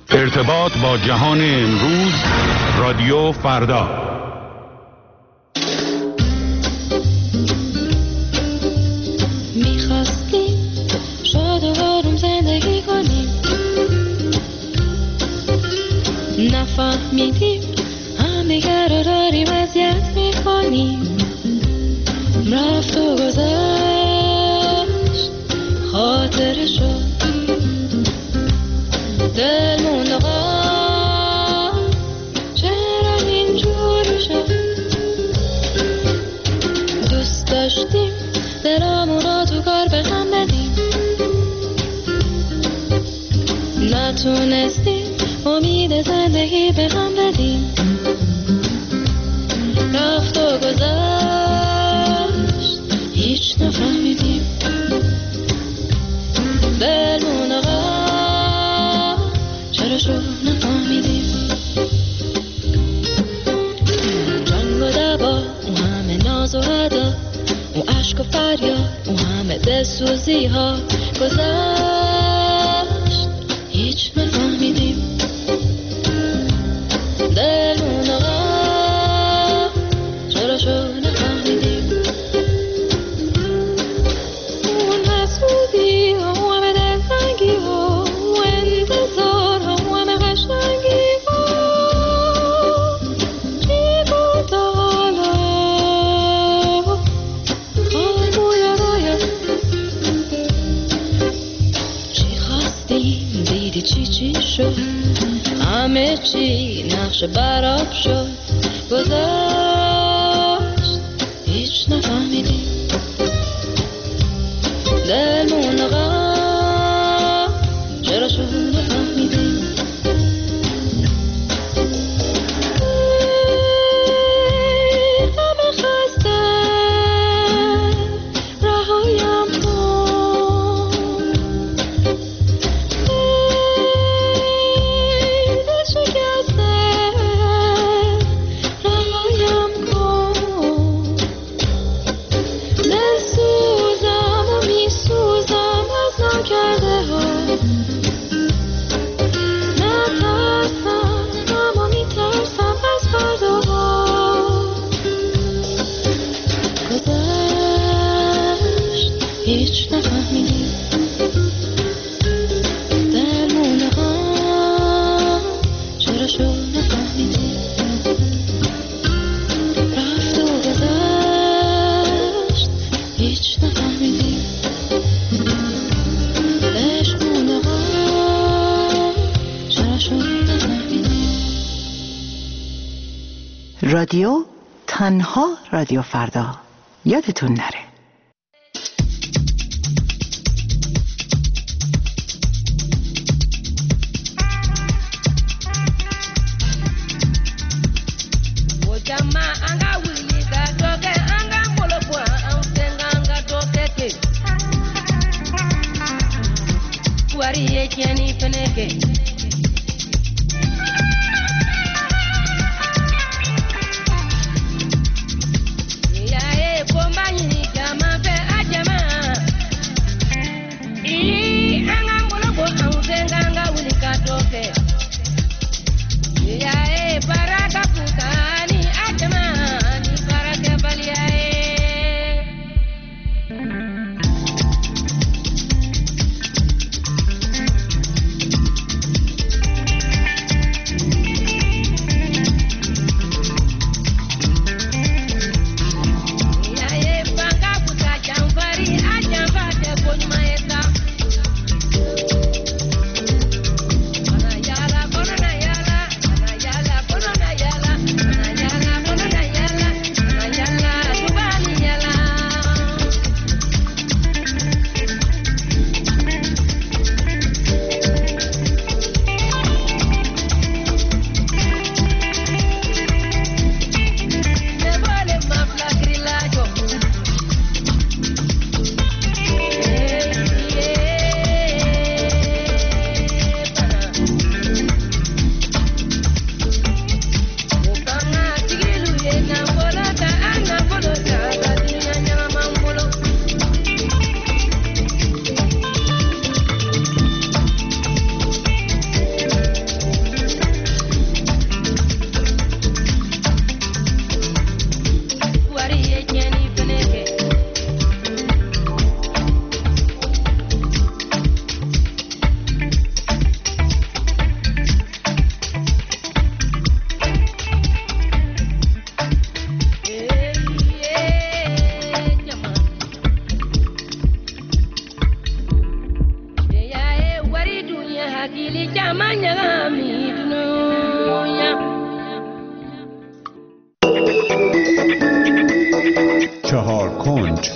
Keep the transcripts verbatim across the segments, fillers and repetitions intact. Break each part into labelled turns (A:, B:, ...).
A: ارتباط با جهان امروز، رادیو فردا.
B: میخواستیم شاد و آروم زندگی کنیم، نفهمیدیم همدیگر رو داریم اذیت میکنیم. رفت و گذشت خاطرشو، دل موند آقا چرا اینجوری شد. دوست داشتیم دلمون رو تو کار به هم بدیم، نتونستیم امید زندگی به هم بدیم. رفت و گذشت هیچ نفهمیدیم، دلمون آقا چرا شو نفهمیدیم. جنگ و دعوا، اون همه ناز و ادا، اون عشق و فریاد، اون همه دلسوزی ها گذشت هیچ نفهمیدیم. دلمون آقا چرا شو نفهمیدیم. اون حسودی ها، اون همه دلتنگی ها، اون انتظار ها، اون همه قشنگی ها، چی بود تا حالا خاموی رایا. چی خواستیم دیدی چی چی شد، همه چی نقش براب شد، گذشت هیچ نفهمیدیم. دلمون آقا چرا شو نفهمیدیم. همه خسته رهایم کن، دل شکسته رهایم کن. دل سوزم و می سوزم از ناکرده ها، نترسم اما می ترسم از فرداها. گذشت هیچ نفهمیدیم. دلمون ها چرا شو نفهمیدیم. رفت و گذشت هیچ نفهمیدیم. عشقمون ها چرا شو نفهمیدیم.
C: رادیو تنها رادیو فردا، یادتون نره.
B: akili kama nyami dunia.
A: چهار کنج.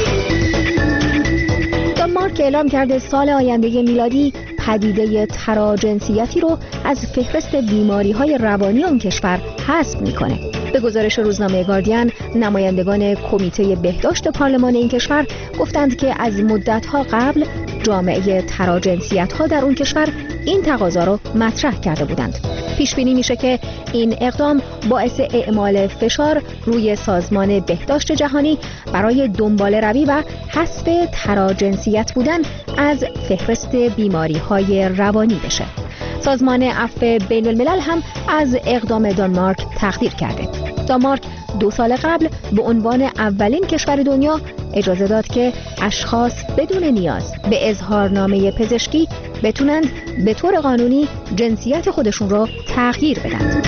D: دانمارک اعلام کرده سال آینده میلادی پدیده تراجنسیتی رو از فهرست بیماری‌های روانی اون کشور حذف می‌کنه. به گزارش روزنامه گاردین، نمایندگان کمیته بهداشت پارلمان این کشور گفتند که از مدت‌ها قبل جامعه تراجنسیت‌ها در اون کشور این تقاضا رو مطرح کرده بودند. پیش بینی میشه که این اقدام باعث اعمال فشار روی سازمان بهداشت جهانی برای دنباله روی و حذف تراجنسیت بودن از فهرست بیماری‌های روانی بشه. سازمان عفو بین الملل هم از اقدام دانمارک تقدیر کرده. دانمارک دو سال قبل به عنوان اولین کشور دنیا اجازه داد که اشخاص بدون نیاز به اظهارنامه پزشکی بتونند به طور قانونی جنسیت خودشون رو تغییر بدن.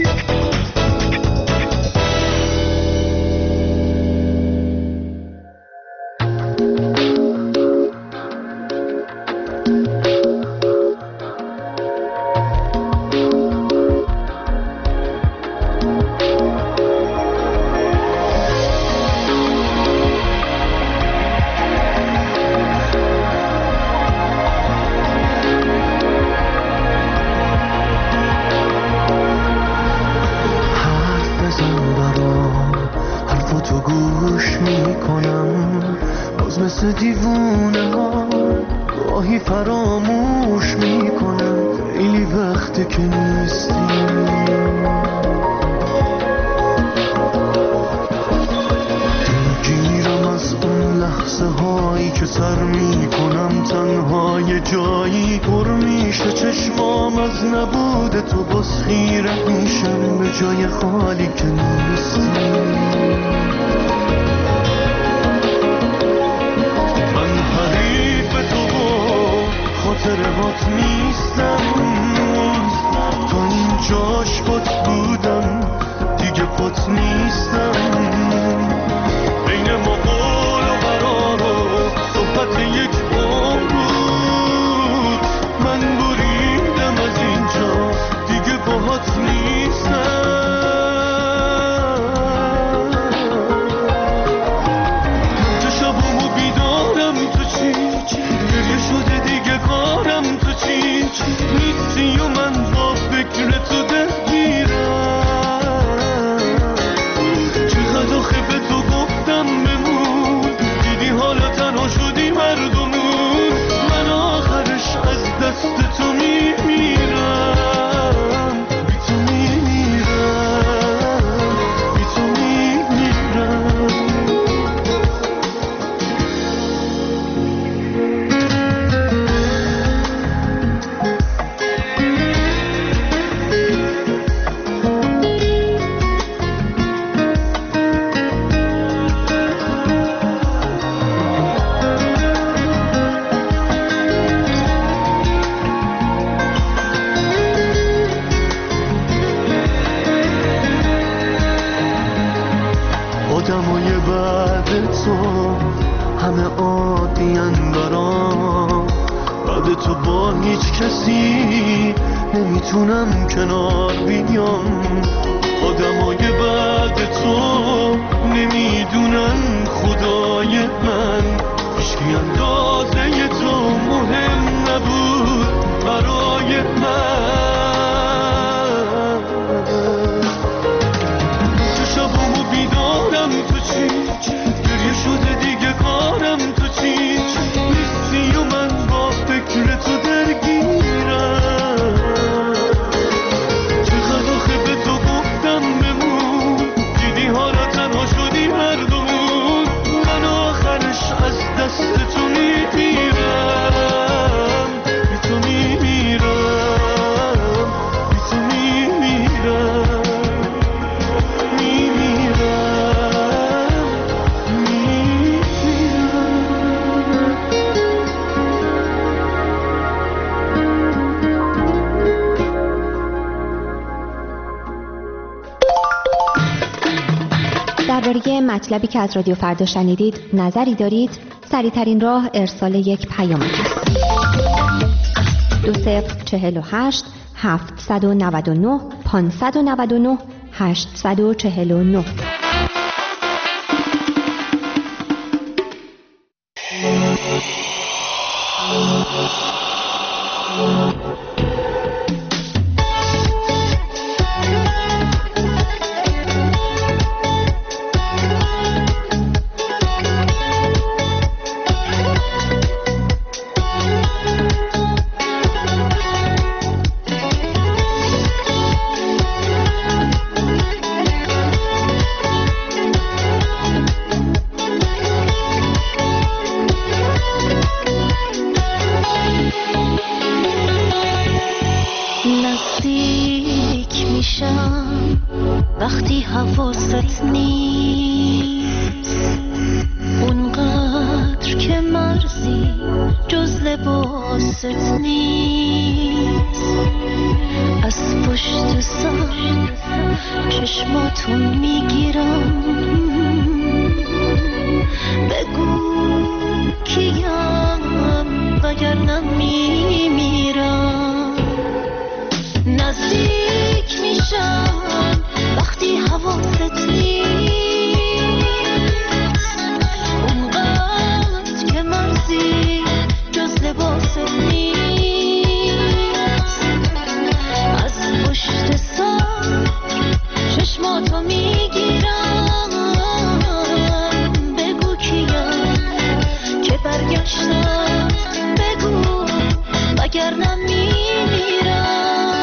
E: دیوونه ها گاهی فراموش میکنم خیلی وقته که نیستی. دلگیرم از اون لحظه هایی که سر میکنم تنها یه جایی پر میشه چشمام از نبود تو باز خیره میشم به جای خالی که نیستی. خاطرات نیستم تا اینجاش پات بودم دیگه پات نیستم. بین ما قول و قرار و صحبت یک بار بود من بریدم از اینجا دیگه باهات نیستم. چه شبامو بیدارم تو چی گریه شده دیگه کارم تو چی نیستی و من با فکر تو درگیرم. چقدر آخه به تو گفتم بمون دیدی حالا تنها شدی مردمون. من آخرش از دست تو میمیرم بی تو میمیرم بی تو میمیرم. آدمای بعد تو همه عادین برام بعد تو با هیچ کسی نمیتونم کنار بیام. آدمای بعد تو نمیدونن خدای من هیچکی اندازه تو مهم نبود برای من. تو چی گریه شده دیگه کارم تو چی نیستی و من با فکر تو درگیرم. چقدر آخه به تو گفتم بمون دیدی حالا تنها شدی مردمون. من آخرش از دست تو میمیرم بی تو میمیرم بی تو میمیرم
D: درباره مطلبی که از رادیو فردا شنیدید نظری دارید؟ سریع‌ترین راه ارسال یک پیام است. دو صفر چهل و هشت هفتصد و نود و نه پانصد و نود و نه هشتصد و چهل و نه.
B: وقتی حواست نیست اونقدر که مرزی جز لباست نیست، از پشت سر چشماتو میگیرم، بگو کیم وگرنه میمیرم. نزدیک میشم وقتی حواست نیست اونقدر که مرزی جز لباست نیست، از پشت سر چشماتو میگیرم، بگو کیم که برگشتم، بگو وگرنه میمیرم.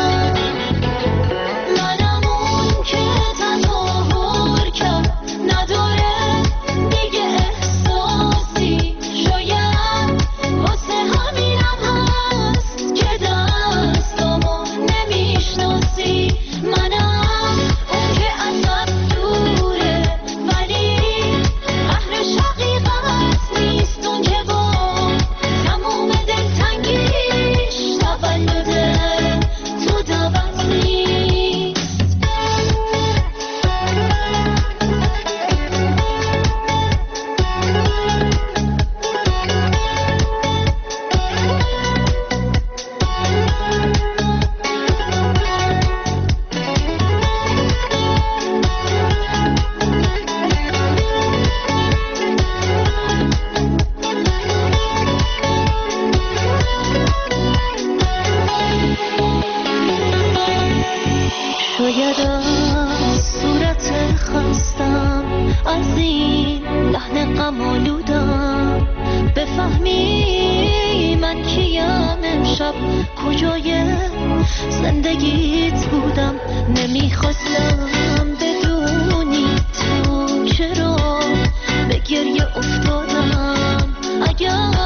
B: شاید از صورت خستم، از این لحن غم‌آلودم بفهمی من کیم، امشب کجای زندگیت بودم. نمیخواستم بدونی تو چرا به گریه افتادم، اگر